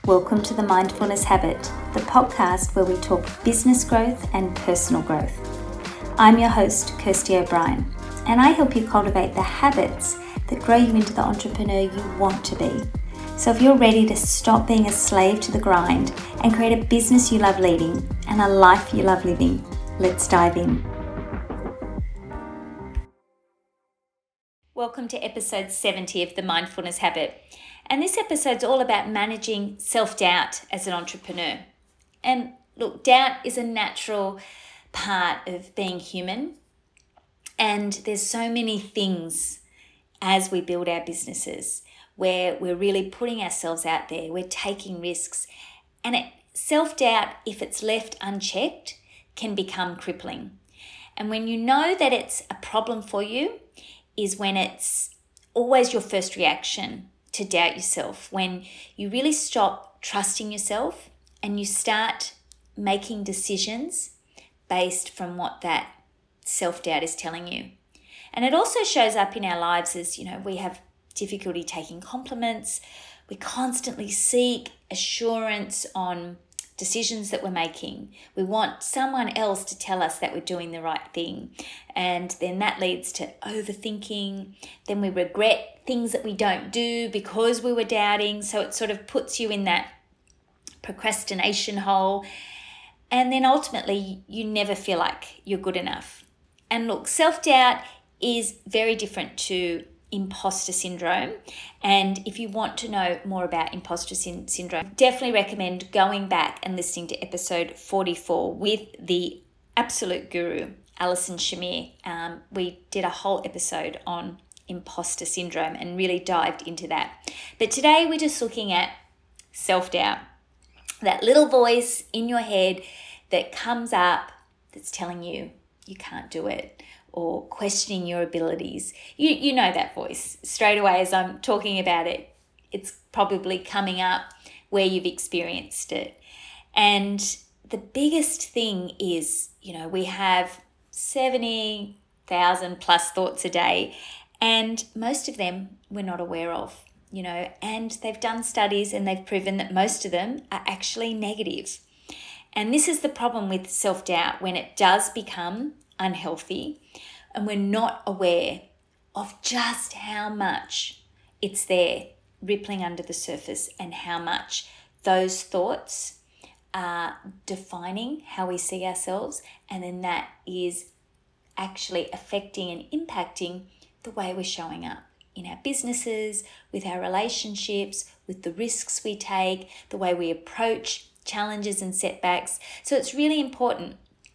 Welcome to the Mindfulness Habit, the podcast where we talk business growth and personal growth. I'm your host, Kirsty O'Brien, and I help you cultivate the habits that grow you into the entrepreneur you want to be. So if you're ready to stop being a slave to the grind and create a business you love leading and a life you love living, let's dive in. Welcome to episode 70 of the Mindfulness Habit. And this episode's all about managing self-doubt as an entrepreneur. And look, doubt is a natural part of being human. And there's so many things as we build our businesses where we're really putting ourselves out there, we're taking risks. And self-doubt, if it's left unchecked, can become crippling. And when you know that it's a problem for you, is when it's always your first reaction to doubt yourself, when you really stop trusting yourself and you start making decisions based from what that self-doubt is telling you. And it also shows up in our lives as, we have difficulty taking compliments. We constantly seek assurance on decisions that we're making. We want someone else to tell us that we're doing the right thing. And then that leads to overthinking. Then we regret things that we don't do because we were doubting. So it sort of puts you in that procrastination hole. And then ultimately, you never feel like you're good enough. And look, self-doubt is very different to imposter syndrome. And if you want to know more about imposter syndrome, definitely recommend going back and listening to episode 44 with the absolute guru, Alison Shamir. We did a whole episode on imposter syndrome and really dived into that. But today we're just looking at self-doubt, that little voice in your head that comes up that's telling you you can't do it, or questioning your abilities. You know that voice. Straight away as I'm talking about it, it's probably coming up where you've experienced it. And the biggest thing is, we have 70,000 plus thoughts a day, and most of them we're not aware of, and they've done studies and they've proven that most of them are actually negative. And this is the problem with self-doubt when it does become unhealthy and we're not aware of just how much it's there rippling under the surface and how much those thoughts are defining how we see ourselves, and then that is actually affecting and impacting the way we're showing up in our businesses, with our relationships, with the risks we take, the way we approach challenges and setbacks. So it's really important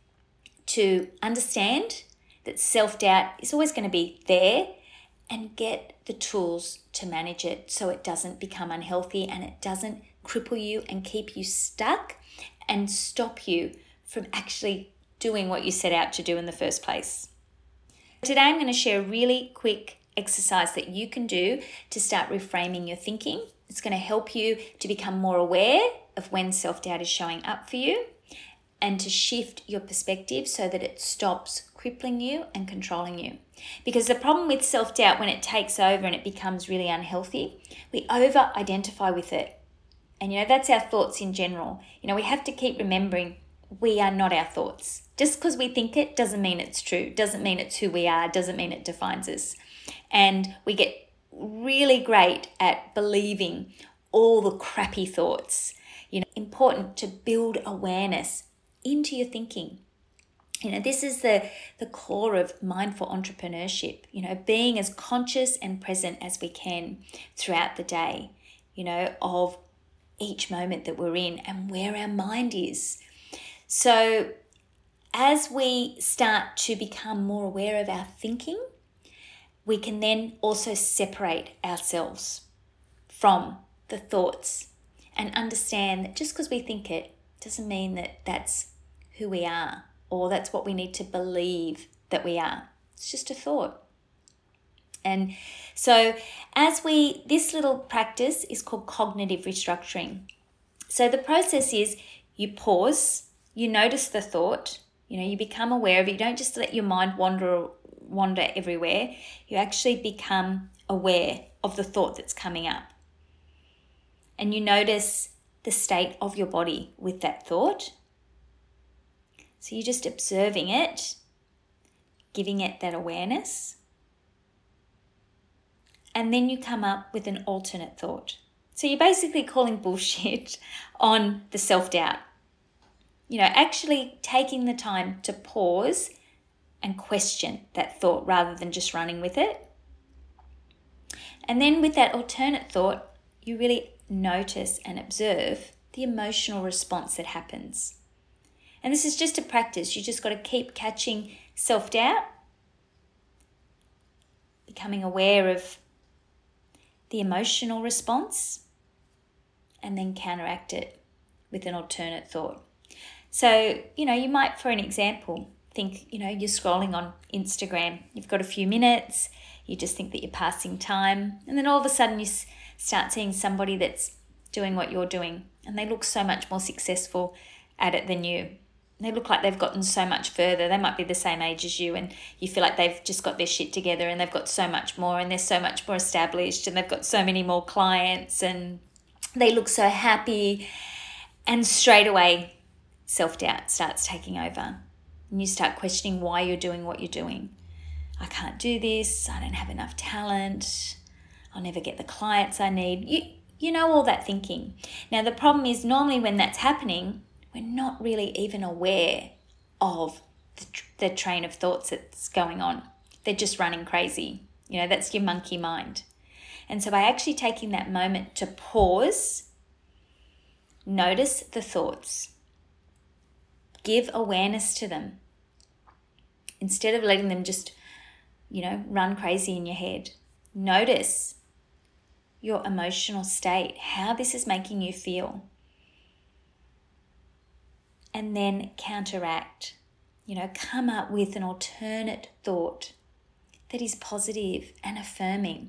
to understand that self-doubt is always going to be there and get the tools to manage it so it doesn't become unhealthy and it doesn't cripple you and keep you stuck and stop you from actually doing what you set out to do in the first place. Today I'm going to share a really quick exercise that you can do to start reframing your thinking. It's going to help you to become more aware of when self-doubt is showing up for you, and to shift your perspective so that it stops crippling you and controlling you. Because the problem with self-doubt, when it takes over and it becomes really unhealthy, we over-identify with it. And that's our thoughts in general. We have to keep remembering we are not our thoughts. Just because we think it doesn't mean it's true, doesn't mean it's who we are, doesn't mean it defines us. And we get really great at believing all the crappy thoughts. Important to build awareness into your thinking. This is the core of mindful entrepreneurship, being as conscious and present as we can throughout the day, of each moment that we're in and where our mind is. So as we start to become more aware of our thinking, we can then also separate ourselves from the thoughts and understand that just because we think it doesn't mean that that's who we are, or that's what we need to believe that we are. It's just a thought. And so this little practice is called cognitive restructuring. So the process is you pause, you notice the thought, you become aware of it. You don't just let your mind wander everywhere. You actually become aware of the thought that's coming up. And you notice the state of your body with that thought. So you're just observing it, giving it that awareness. And then you come up with an alternate thought. So you're basically calling bullshit on the self-doubt. Actually taking the time to pause and question that thought rather than just running with it. And then with that alternate thought, you really notice and observe the emotional response that happens. And this is just a practice. You just got to keep catching self-doubt, becoming aware of the emotional response, and then counteract it with an alternate thought. So, you might, for an example, think, you're scrolling on Instagram, you've got a few minutes, you just think that you're passing time, and then all of a sudden you start seeing somebody that's doing what you're doing, and they look so much more successful at it than you. They look like they've gotten so much further. They might be the same age as you, and you feel like they've just got their shit together and they've got so much more and they're so much more established and they've got so many more clients and they look so happy. And straight away, self-doubt starts taking over. And you start questioning why you're doing what you're doing. I can't do this. I don't have enough talent. I'll never get the clients I need. You know all that thinking. Now, the problem is normally when that's happening, we're not really even aware of the train of thoughts that's going on. They're just running crazy. That's your monkey mind. And so by actually taking that moment to pause, notice the thoughts, give awareness to them, instead of letting them just, run crazy in your head. Notice your emotional state, how this is making you feel. And then counteract, come up with an alternate thought that is positive and affirming.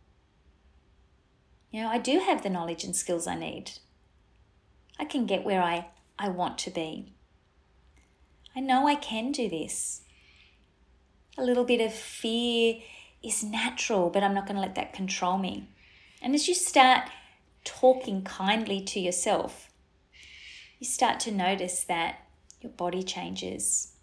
I do have the knowledge and skills I need. I can get where I want to be. I know I can do this. A little bit of fear is natural, but I'm not going to let that control me. And as you start talking kindly to yourself, you start to notice that your body changes.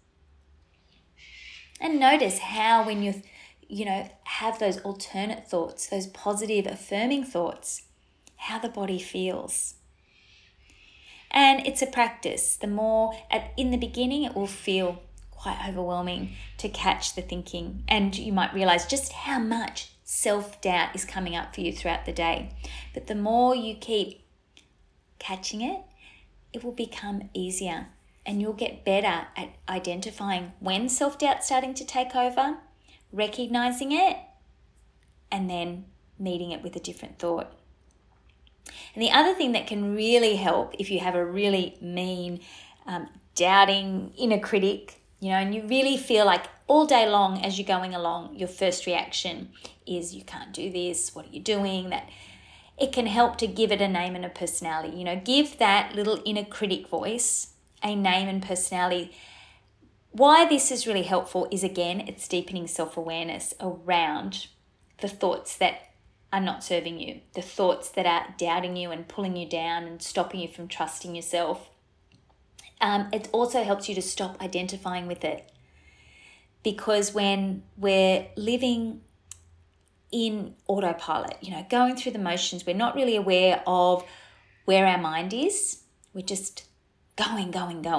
And notice how when you have those alternate thoughts, those positive, affirming thoughts, how the body feels. And it's a practice. In the beginning, it will feel quite overwhelming to catch the thinking. And you might realize just how much self-doubt is coming up for you throughout the day. But the more you keep catching it, it will become easier and you'll get better at identifying when self-doubt's starting to take over, recognizing it, and then meeting it with a different thought. And the other thing that can really help if you have a really mean, doubting inner critic, and you really feel like all day long as you're going along, your first reaction is you can't do this, what are you doing? That it can help to give it a name and a personality. Give that little inner critic voice a name and personality. Why this is really helpful is, again, it's deepening self-awareness around the thoughts that are not serving you, the thoughts that are doubting you and pulling you down and stopping you from trusting yourself. It also helps you to stop identifying with it, because when we're living in autopilot, going through the motions, we're not really aware of where our mind is. We're just going.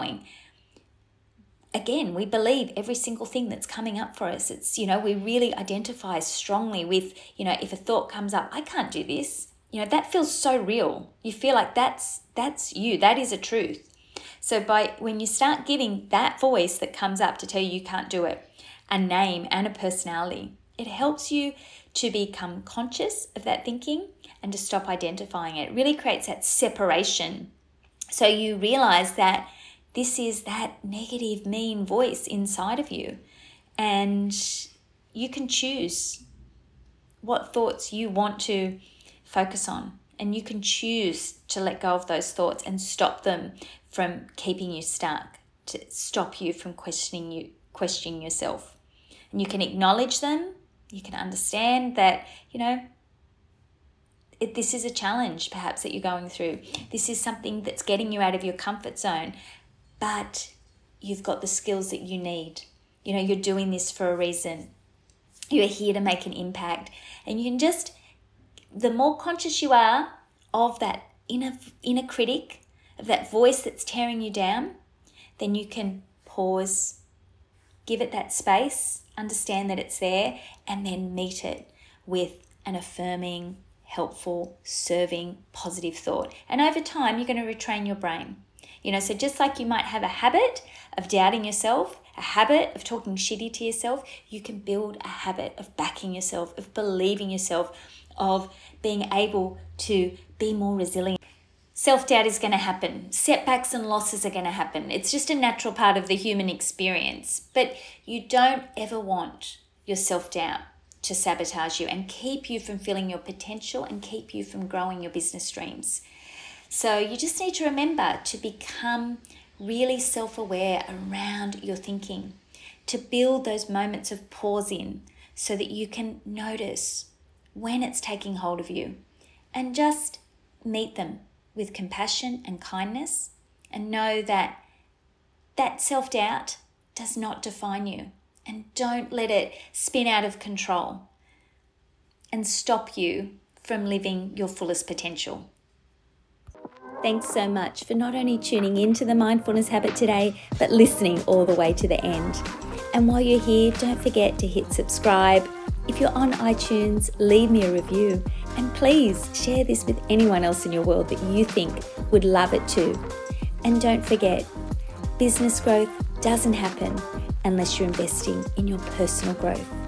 Again, we believe every single thing that's coming up for us. It's, we really identify strongly with, if a thought comes up, I can't do this. That feels so real. You feel like that's you. That is a truth. So when you start giving that voice that comes up to tell you can't do it a name and a personality, it helps you to become conscious of that thinking and to stop identifying it. It really creates that separation. So you realize that this is that negative, mean voice inside of you. And you can choose what thoughts you want to focus on. And you can choose to let go of those thoughts and stop them from keeping you stuck, to stop you from questioning yourself. And you can acknowledge them. You can understand that, this is a challenge perhaps that you're going through. This is something that's getting you out of your comfort zone, but you've got the skills that you need. You know, you're doing this for a reason. You're here to make an impact. And you can just, the more conscious you are of that inner critic, of that voice that's tearing you down, then you can pause, give it that space, understand that it's there, and then meet it with an affirming, helpful, serving, positive thought. And over time, you're going to retrain your brain. You know, so just like you might have a habit of doubting yourself, a habit of talking shitty to yourself, you can build a habit of backing yourself, of believing yourself, of being able to be more resilient. Self-doubt is going to happen. Setbacks and losses are going to happen. It's just a natural part of the human experience. But you don't ever want your self-doubt to sabotage you and keep you from feeling your potential and keep you from growing your business dreams. So you just need to remember to become really self-aware around your thinking, to build those moments of pause in so that you can notice when it's taking hold of you and just meet them with compassion and kindness, and know that that self-doubt does not define you, and don't let it spin out of control and stop you from living your fullest potential. Thanks so much for not only tuning into the Mindfulness Habit today, but listening all the way to the end. And while you're here, don't forget to hit subscribe. If you're on iTunes, leave me a review. And please share this with anyone else in your world that you think would love it too. And don't forget, business growth doesn't happen unless you're investing in your personal growth.